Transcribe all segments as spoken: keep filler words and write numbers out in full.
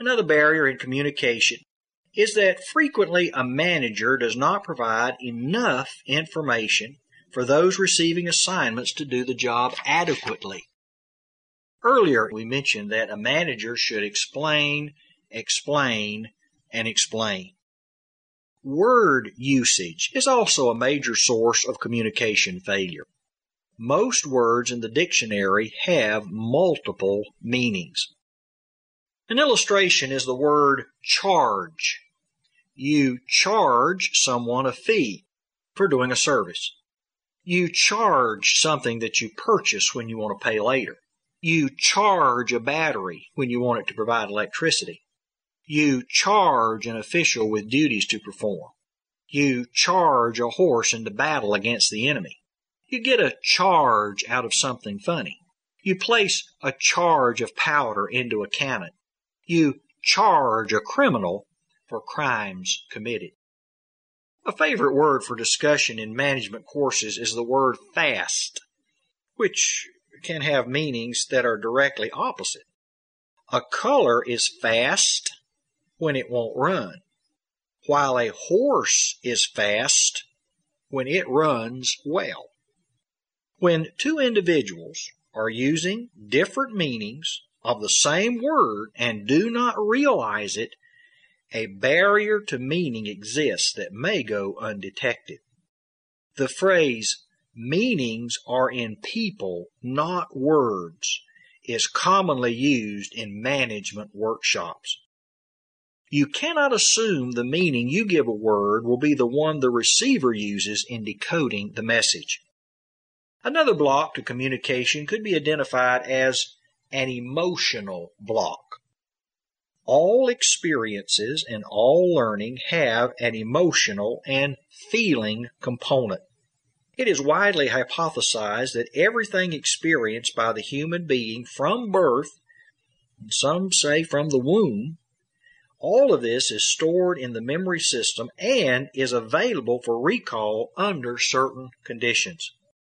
Another barrier in communication is that frequently a manager does not provide enough information for those receiving assignments to do the job adequately. Earlier, we mentioned that a manager should explain, explain, and explain. Word usage is also a major source of communication failure. Most words in the dictionary have multiple meanings. An illustration is the word charge. You charge someone a fee for doing a service. You charge something that you purchase when you want to pay later. You charge a battery when you want it to provide electricity. You charge an official with duties to perform. You charge a horse into battle against the enemy. You get a charge out of something funny. You place a charge of powder into a cannon. You charge a criminal for crimes committed. A favorite word for discussion in management courses is the word fast, which can have meanings that are directly opposite. A color is fast when it won't run, while a horse is fast when it runs well. When two individuals are using different meanings of the same word and do not realize it, a barrier to meaning exists that may go undetected. The phrase, "meanings are in people, not words," is commonly used in management workshops. You cannot assume the meaning you give a word will be the one the receiver uses in decoding the message. Another block to communication could be identified as an emotional block. All experiences and all learning have an emotional and feeling component. It is widely hypothesized that everything experienced by the human being from birth, and some say from the womb, all of this is stored in the memory system and is available for recall under certain conditions.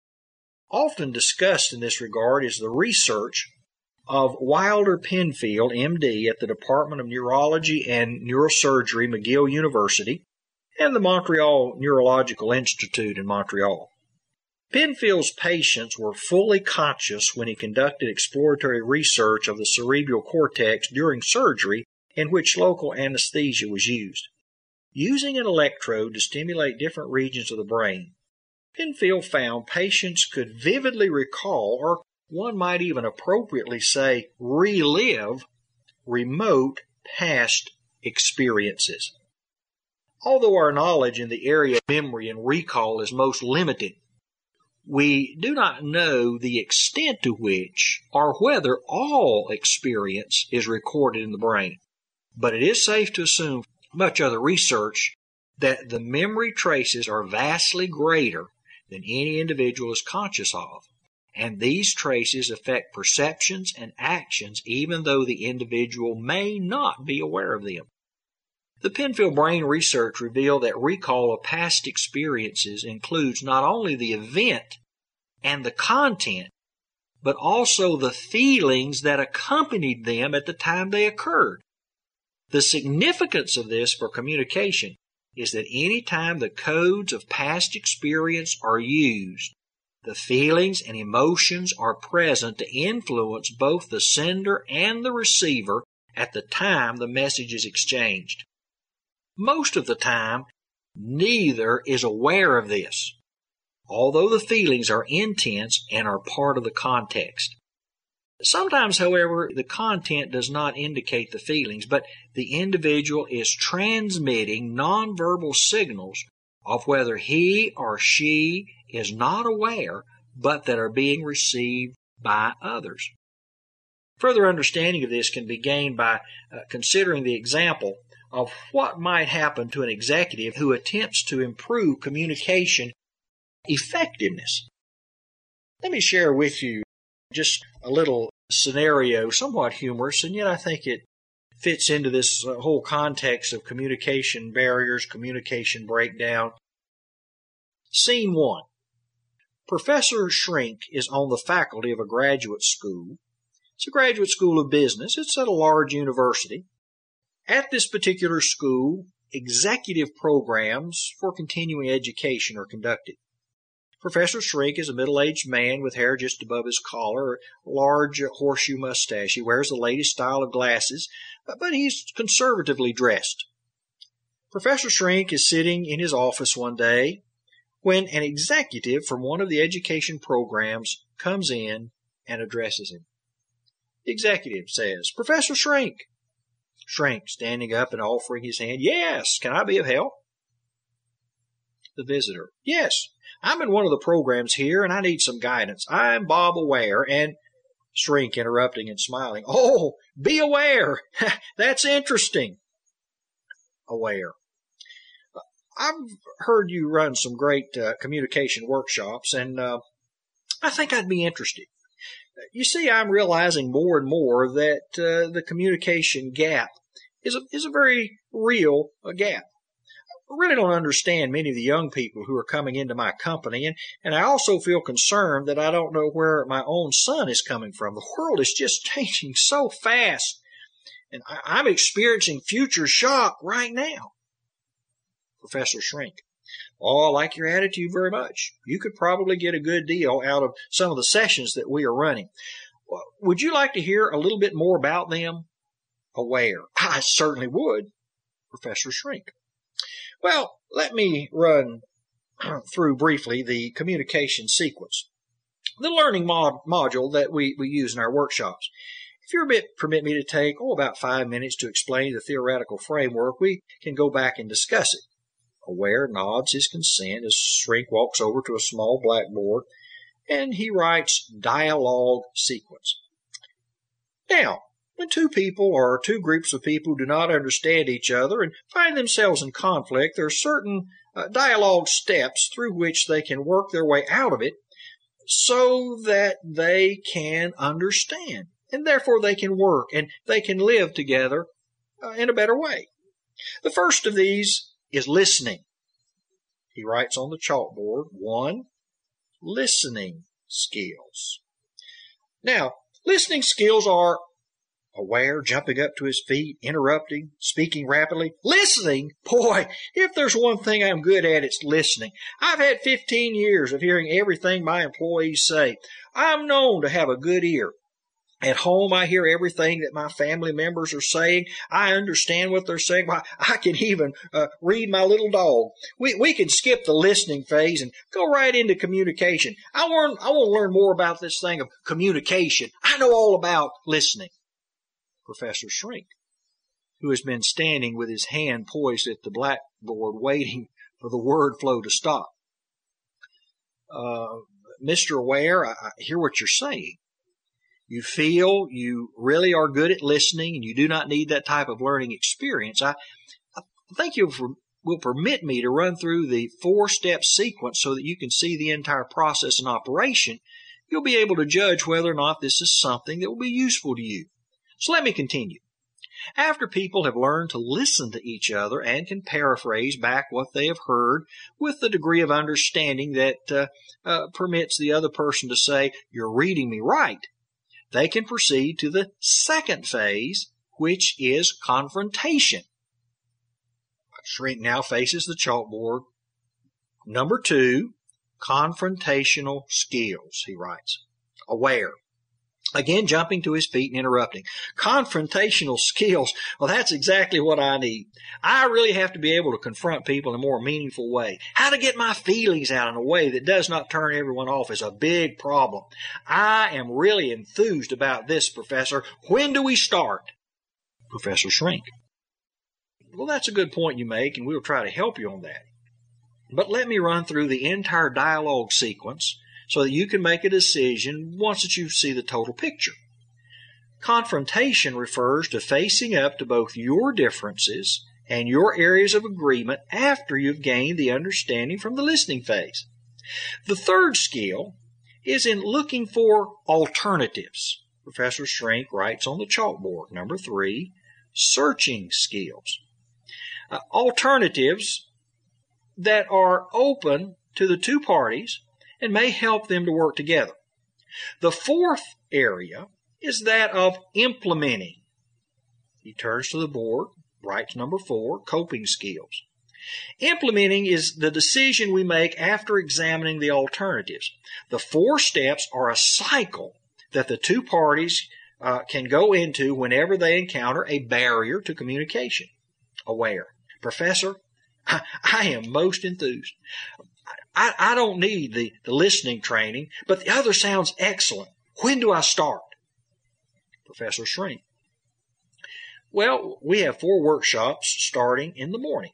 Often discussed in this regard is the research of Wilder Penfield, M D, at the Department of Neurology and Neurosurgery, McGill University, and the Montreal Neurological Institute in Montreal. Penfield's patients were fully conscious when he conducted exploratory research of the cerebral cortex during surgery in which local anesthesia was used. Using an electrode to stimulate different regions of the brain, Penfield found patients could vividly recall, or one might even appropriately say relive, remote past experiences. Although our knowledge in the area of memory and recall is most limited, we do not know the extent to which or whether all experience is recorded in the brain. But it is safe to assume, much other research, that the memory traces are vastly greater than any individual is conscious of, and these traces affect perceptions and actions even though the individual may not be aware of them. The Penfield brain research revealed that recall of past experiences includes not only the event and the content, but also the feelings that accompanied them at the time they occurred. The significance of this for communication is that any time the codes of past experience are used, the feelings and emotions are present to influence both the sender and the receiver at the time the message is exchanged. Most of the time, neither is aware of this, although the feelings are intense and are part of the context. Sometimes, however, the content does not indicate the feelings, but the individual is transmitting nonverbal signals of whether he or she is not aware, but that are being received by others. Further understanding of this can be gained by uh, considering the example of what might happen to an executive who attempts to improve communication effectiveness. Let me share with you just a little scenario, somewhat humorous, and yet I think it fits into this uh, whole context of communication barriers, communication breakdown. Scene one. Professor Shrink is on the faculty of a graduate school. It's a graduate school of business. It's at a large university. At this particular school, executive programs for continuing education are conducted. Professor Shrink is a middle-aged man with hair just above his collar, a large horseshoe mustache. He wears the latest style of glasses, but he's conservatively dressed. Professor Shrink is sitting in his office one day when an executive from one of the education programs comes in and addresses him. The executive says, "Professor Shrink." Shrink, standing up and offering his hand, "Yes, can I be of help?" The visitor, "Yes, I'm in one of the programs here, and I need some guidance. I'm Bob Aware, and—" Shrink interrupting and smiling, "Oh, be aware. That's interesting." Aware. "I've heard you run some great uh, communication workshops, and uh, I think I'd be interested. You see, I'm realizing more and more that uh, the communication gap is a, is a very real uh, gap. I really don't understand many of the young people who are coming into my company, and, and I also feel concerned that I don't know where my own son is coming from. The world is just changing so fast, and I, I'm experiencing future shock right now." Professor Shrink, "Oh, I like your attitude very much. You could probably get a good deal out of some of the sessions that we are running. Would you like to hear a little bit more about them?" Aware, "I certainly would." Professor Shrink, "Well, let me run through briefly the communication sequence, the learning mod module that we, we use in our workshops. If you permit me to take, oh, about five minutes to explain the theoretical framework, we can go back and discuss it." Aware nods his consent as Shrink walks over to a small blackboard, and he writes dialogue sequence. Now, when two people or two groups of people do not understand each other and find themselves in conflict, there are certain uh, dialogue steps through which they can work their way out of it so that they can understand, and therefore they can work and they can live together uh, in a better way. The first of these is listening. He writes on the chalkboard, one, listening skills. Now, listening skills are Aware, jumping up to his feet, interrupting, speaking rapidly. Listening? Boy, if there's one thing I'm good at, it's listening. I've had fifteen years of hearing everything my employees say. I'm known to have a good ear. At home, I hear everything that my family members are saying. I understand what they're saying. I can even uh, read my little dog. We we can skip the listening phase and go right into communication. I want I want to learn more about this thing of communication. I know all about listening. Professor Shrink, who has been standing with his hand poised at the blackboard waiting for the word flow to stop. Uh, Mister Aware, I, I hear what you're saying. You feel you really are good at listening and you do not need that type of learning experience. I, I think you will permit me to run through the four-step sequence so that you can see the entire process in operation. You'll be able to judge whether or not this is something that will be useful to you. So let me continue. After people have learned to listen to each other and can paraphrase back what they have heard with the degree of understanding that uh, uh, permits the other person to say, "You're reading me right," they can proceed to the second phase, which is confrontation. Shrink now faces the chalkboard. Number two, confrontational skills, he writes. Aware. Again, jumping to his feet and interrupting. Confrontational skills. Well, that's exactly what I need. I really have to be able to confront people in a more meaningful way. How to get my feelings out in a way that does not turn everyone off is a big problem. I am really enthused about this, Professor. When do we start? Professor Shrink. Well, that's a good point you make, and we'll try to help you on that. But let me run through the entire dialogue sequence so that you can make a decision once that you see the total picture. Confrontation refers to facing up to both your differences and your areas of agreement after you've gained the understanding from the listening phase. The third skill is in looking for alternatives. Professor Shrink writes on the chalkboard. Number three, searching skills. Uh, alternatives that are open to the two parties and may help them to work together. The fourth area is that of implementing. He turns to the board Write to number four, coping skills. Implementing is the decision we make after examining the alternatives. The four steps are a cycle that the two parties uh, can go into whenever they encounter a barrier to communication. Aware. Professor, I, I am most enthused. I, I don't need the, the listening training, but the other sounds excellent. When do I start? Professor Shrink. Well, we have four workshops starting in the morning.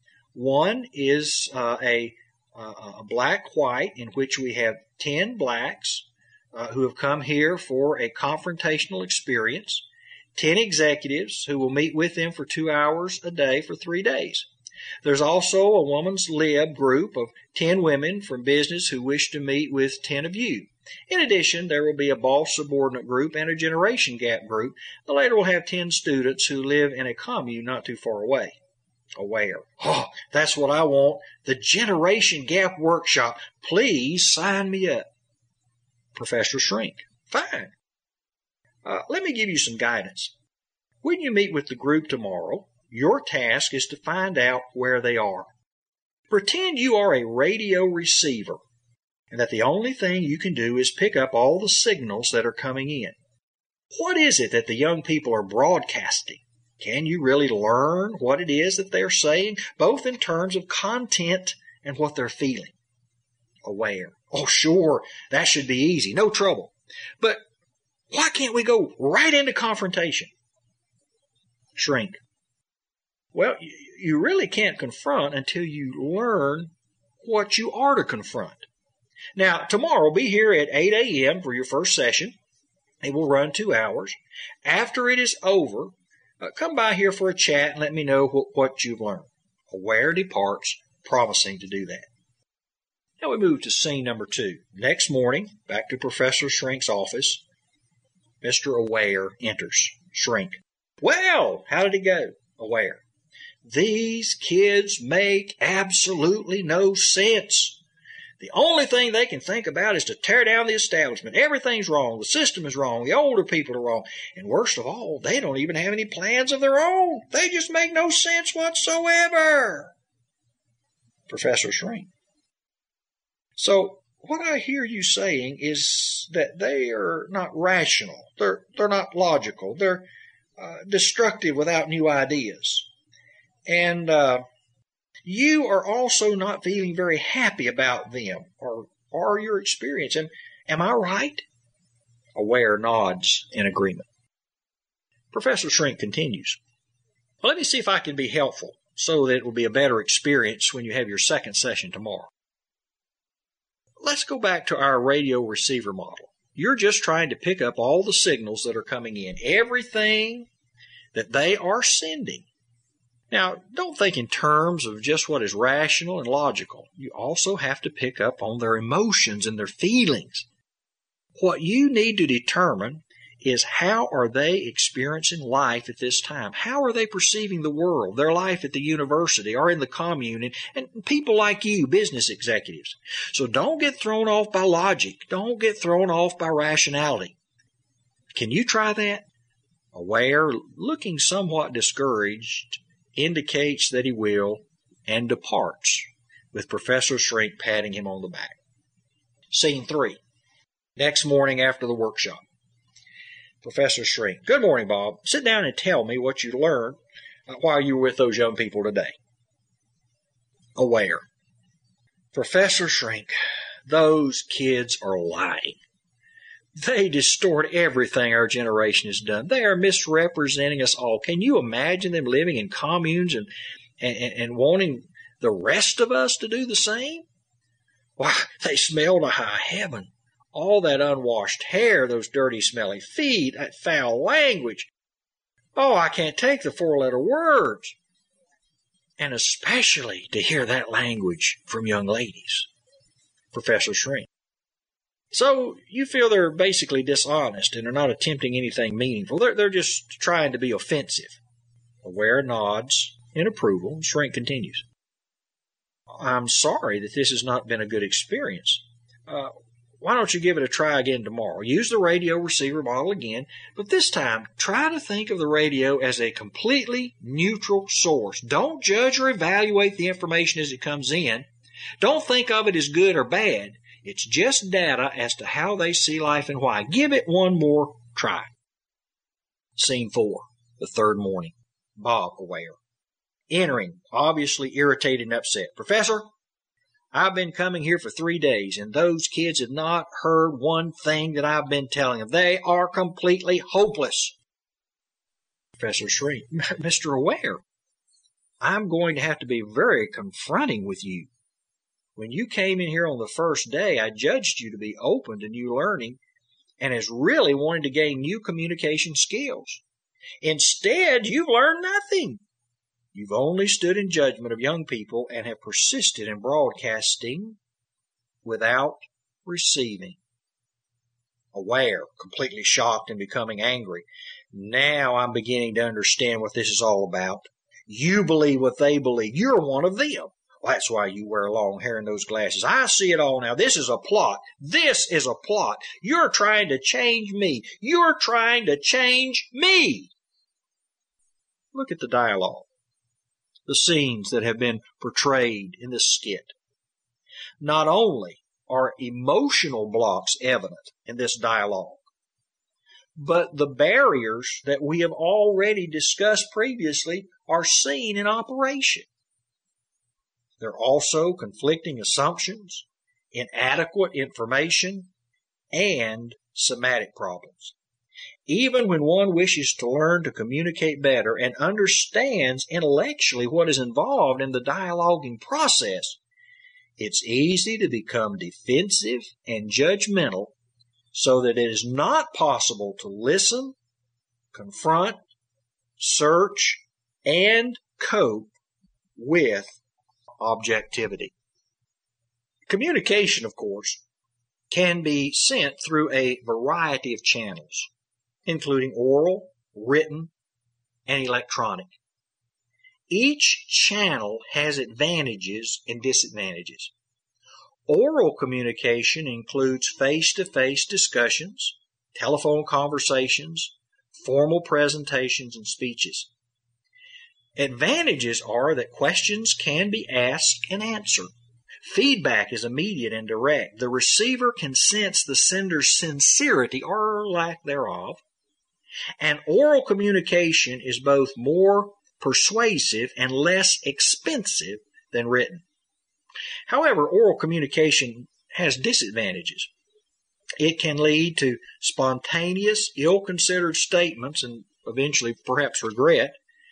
One is uh, a, uh, a black-white in which we have ten blacks uh, who have come here for a confrontational experience, ten executives who will meet with them for two hours a day for three days. There's also a woman's lib group of ten women from business who wish to meet with ten of you. In addition, there will be a boss subordinate group and a generation gap group. The latter will have ten students who live in a commune not too far away. Aware. Oh, that's what I want. The generation gap workshop. Please sign me up. Professor Shrink. Fine. Uh, let me give you some guidance. When you meet with the group tomorrow, your task is to find out where they are. Pretend you are a radio receiver and that the only thing you can do is pick up all the signals that are coming in. What is it that the young people are broadcasting? Can you really learn what it is that they're saying, both in terms of content and what they're feeling? Aware. Oh, sure, that should be easy, no trouble. But why can't we go right into confrontation? Shrink. Well, you really can't confront until you learn what you are to confront. Now, tomorrow, be here at eight a.m. for your first session. It will run two hours. After it is over, uh, come by here for a chat and let me know wh- what you've learned. Aware departs, promising to do that. Now we move to scene number two. Next morning, back to Professor Shrink's office, Mister Aware enters. Shrink. Well, how did it go? Aware. These kids make absolutely no sense. The only thing they can think about is to tear down the establishment. Everything's wrong. The system is wrong. The older people are wrong. And worst of all, they don't even have any plans of their own. They just make no sense whatsoever. Professor Shrink. So what I hear you saying is that they are not rational. They're, they're not logical. They're uh, destructive without new ideas. And uh, you are also not feeling very happy about them or, or your experience. Am, am I right? Aware nods in agreement. Professor Shrink continues. Well, let me see if I can be helpful so that it will be a better experience when you have your second session tomorrow. Let's go back to our radio receiver model. You're just trying to pick up all the signals that are coming in, everything that they are sending. Now, don't think in terms of just what is rational and logical. You also have to pick up on their emotions and their feelings. What you need to determine is how are they experiencing life at this time? How are they perceiving the world, their life at the university or in the commune, and, and people like you, business executives. So don't get thrown off by logic. Don't get thrown off by rationality. Can you try that? Aware, looking somewhat discouraged, indicates that he will and departs, with Professor Shrink patting him on the back. Scene three. Next morning after the workshop. Professor Shrink. Good morning, Bob. Sit down and tell me what you learned while you were with those young people today. Aware. Professor Shrink, those kids are lying. They distort everything our generation has done. They are misrepresenting us all. Can you imagine them living in communes and, and, and wanting the rest of us to do the same? Why, they smell to high heaven. All that unwashed hair, those dirty, smelly feet, that foul language. Oh, I can't take the four-letter words. And especially to hear that language from young ladies. Professor Shrink. So you feel they're basically dishonest and are not attempting anything meaningful. They're, they're just trying to be offensive. Aware nods in approval. Shrink continues. I'm sorry that this has not been a good experience. Uh, Why don't you give it a try again tomorrow? Use the radio receiver model again, but this time try to think of the radio as a completely neutral source. Don't judge or evaluate the information as it comes in. Don't think of it as good or bad. It's just data as to how they see life and why. Give it one more try. Scene four, the third morning. Bob aware. Entering, obviously irritated and upset. Professor, I've been coming here for three days, and those kids have not heard one thing that I've been telling them. They are completely hopeless. Professor Shree, Mister Aware, I'm going to have to be very confronting with you. When you came in here on the first day, I judged you to be open to new learning and as really wanting to gain new communication skills. Instead, you've learned nothing. You've only stood in judgment of young people and have persisted in broadcasting without receiving. Aware, completely shocked and becoming angry. Now I'm beginning to understand what this is all about. You believe what they believe. You're one of them. Well, that's why you wear long hair and those glasses. I see it all now. This is a plot. This is a plot. You're trying to change me. You're trying to change me. Look at the dialogue. The scenes that have been portrayed in this skit. Not only are emotional blocks evident in this dialogue, but the barriers that we have already discussed previously are seen in operation. There are also conflicting assumptions, inadequate information, and semantic problems. Even when one wishes to learn to communicate better and understands intellectually what is involved in the dialoguing process, it's easy to become defensive and judgmental so that it is not possible to listen, confront, search, and cope with objectivity. Communication, of course, can be sent through a variety of channels, including oral, written, and electronic. Each channel has advantages and disadvantages. Oral communication includes face-to-face discussions, telephone conversations, formal presentations, and speeches. Advantages are that questions can be asked and answered. Feedback is immediate and direct. The receiver can sense the sender's sincerity or lack thereof. And oral communication is both more persuasive and less expensive than written. However, oral communication has disadvantages. It can lead to spontaneous, ill-considered statements and eventually perhaps regret.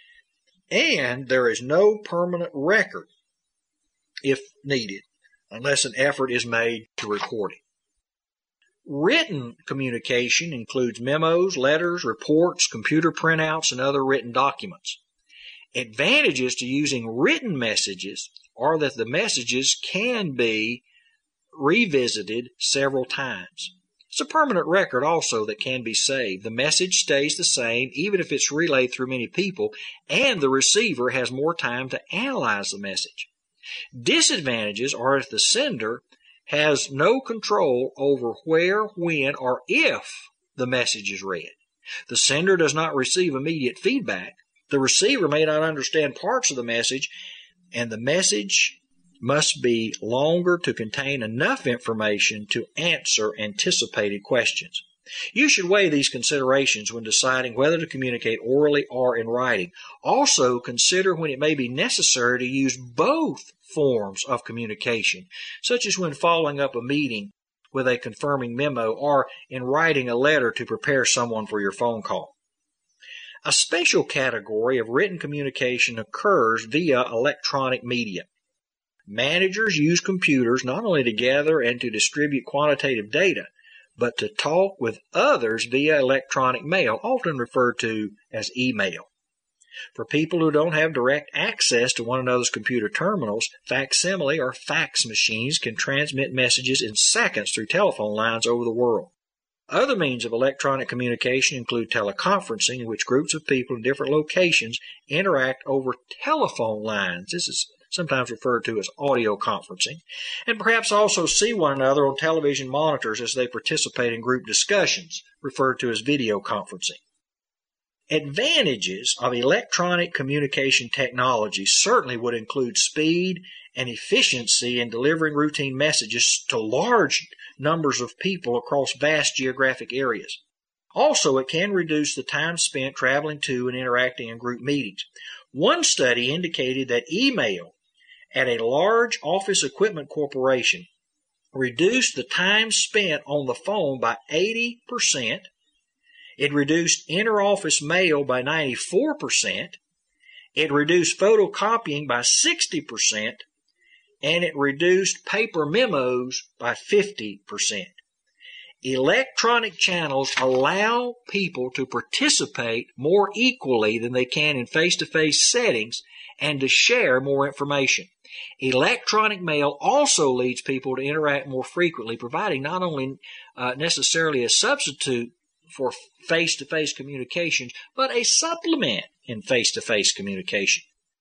And there is no permanent record, if needed, unless an effort is made to record it. Written communication includes memos, letters, reports, computer printouts, and other written documents. Advantages to using written messages are that the messages can be revisited several times. It's a permanent record also that can be saved. The message stays the same even if it's relayed through many people, and the receiver has more time to analyze the message. Disadvantages are if the sender has no control over where, when, or if the message is read. The sender does not receive immediate feedback. The receiver may not understand parts of the message, and the message must be longer to contain enough information to answer anticipated questions. You should weigh these considerations when deciding whether to communicate orally or in writing. Also, consider when it may be necessary to use both forms of communication, such as when following up a meeting with a confirming memo or in writing a letter to prepare someone for your phone call. A special category of written communication occurs via electronic media. Managers use computers not only to gather and to distribute quantitative data, but to talk with others via electronic mail, often referred to as email. For people who don't have direct access to one another's computer terminals, facsimile or fax machines can transmit messages in seconds through telephone lines over the world. Other means of electronic communication include teleconferencing, in which groups of people in different locations interact over telephone lines. This is sometimes referred to as audio conferencing, and perhaps also see one another on television monitors as they participate in group discussions, referred to as video conferencing. Advantages of electronic communication technology certainly would include speed and efficiency in delivering routine messages to large numbers of people across vast geographic areas. Also, it can reduce the time spent traveling to and interacting in group meetings. One study indicated that email at a large office equipment corporation reduced the time spent on the phone by eighty percent. It reduced inter-office mail by ninety-four percent. It reduced photocopying by sixty percent. And it reduced paper memos by fifty percent. Electronic channels allow people to participate more equally than they can in face-to-face settings and to share more information. Electronic mail also leads people to interact more frequently, providing not only uh, necessarily a substitute for face-to-face communications, but a supplement in face-to-face communication.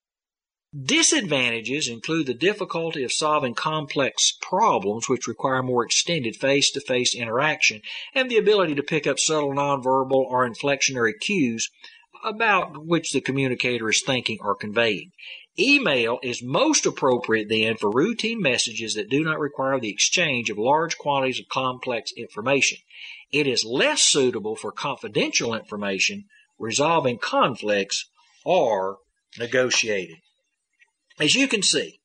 Disadvantages include the difficulty of solving complex problems which require more extended face-to-face interaction and the ability to pick up subtle nonverbal or inflectionary cues about which the communicator is thinking or conveying. Email is most appropriate then for routine messages that do not require the exchange of large quantities of complex information. It is less suitable for confidential information, resolving conflicts, or negotiating. As you can see,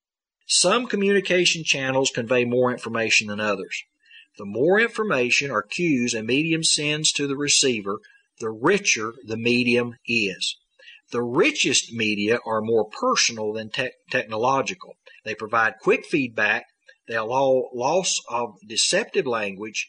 some communication channels convey more information than others. The more information or cues a medium sends to the receiver, the richer the medium is. The richest media are more personal than te- technological. They provide quick feedback, they allow loss of deceptive language,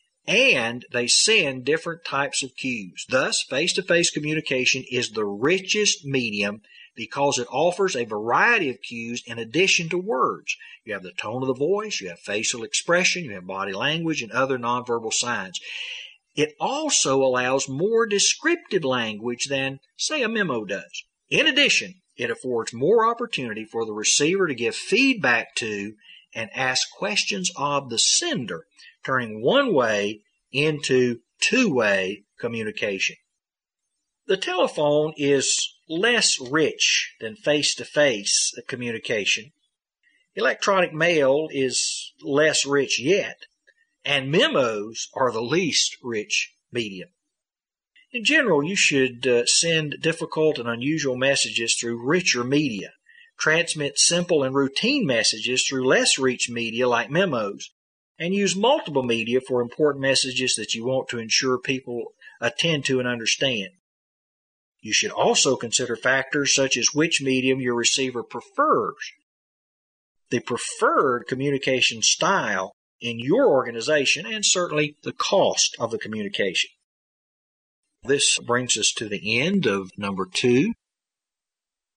and they send different types of cues. Thus, face-to-face communication is the richest medium because it offers a variety of cues in addition to words. You have the tone of the voice, you have facial expression, you have body language, and other nonverbal signs. It also allows more descriptive language than, say, a memo does. In addition, it affords more opportunity for the receiver to give feedback to and ask questions of the sender, turning one-way into two-way communication. The telephone is less rich than face-to-face communication. Electronic mail is less rich yet, and memos are the least rich medium. In general, you should uh, send difficult and unusual messages through richer media, transmit simple and routine messages through less rich media like memos, and use multiple media for important messages that you want to ensure people attend to and understand. You should also consider factors such as which medium your receiver prefers, the preferred communication style in your organization, and certainly the cost of the communication. This brings us to the end of number two